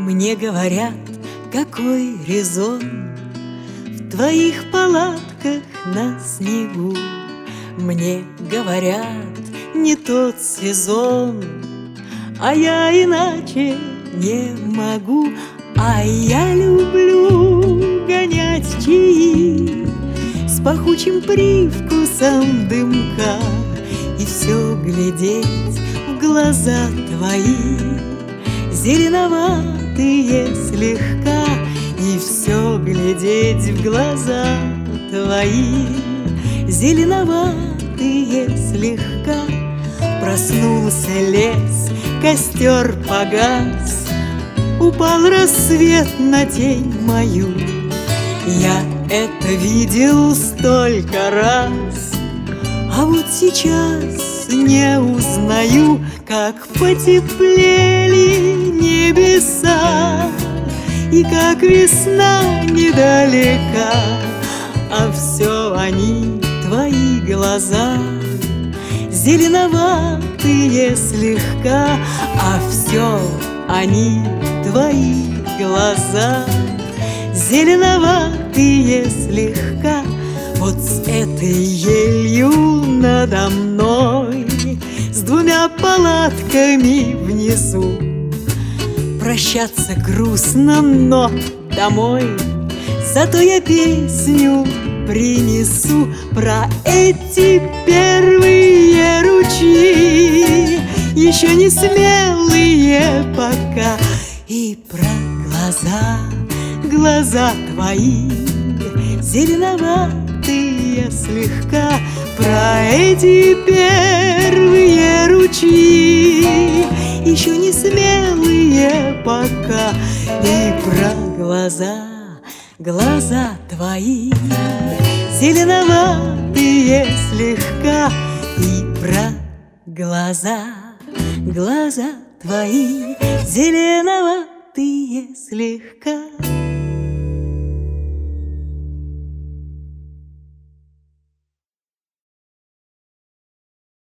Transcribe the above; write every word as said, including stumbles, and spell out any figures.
Мне говорят, какой резон в твоих палатках на снегу. Мне говорят, не тот сезон, а я иначе не могу. А я люблю гонять чаи с пахучим привкусом дымка и все глядеть в глаза твои, зеленоватые слегка, и все глядеть в глаза твои, зеленоватые слегка. Проснулся лес, костер погас, упал рассвет на тень мою. Я это видел столько раз, а вот сейчас не узнаю, как потеплели небеса и как весна недалека, а все они твои глаза, зеленоватые слегка, а все они твои глаза, зеленоватые слегка. Вот с этой елью надо мной, с двумя палатками внизу, прощаться грустно, но домой. Зато я песню принесу про эти первые ручьи, еще не смелые пока, и про глаза, глаза твои, зеленоватые слегка, про эти первые ручьи, еще не смелые пока, и про глаза, глаза твои, зеленоватые слегка, и про глаза, глаза твои, зеленоватые слегка.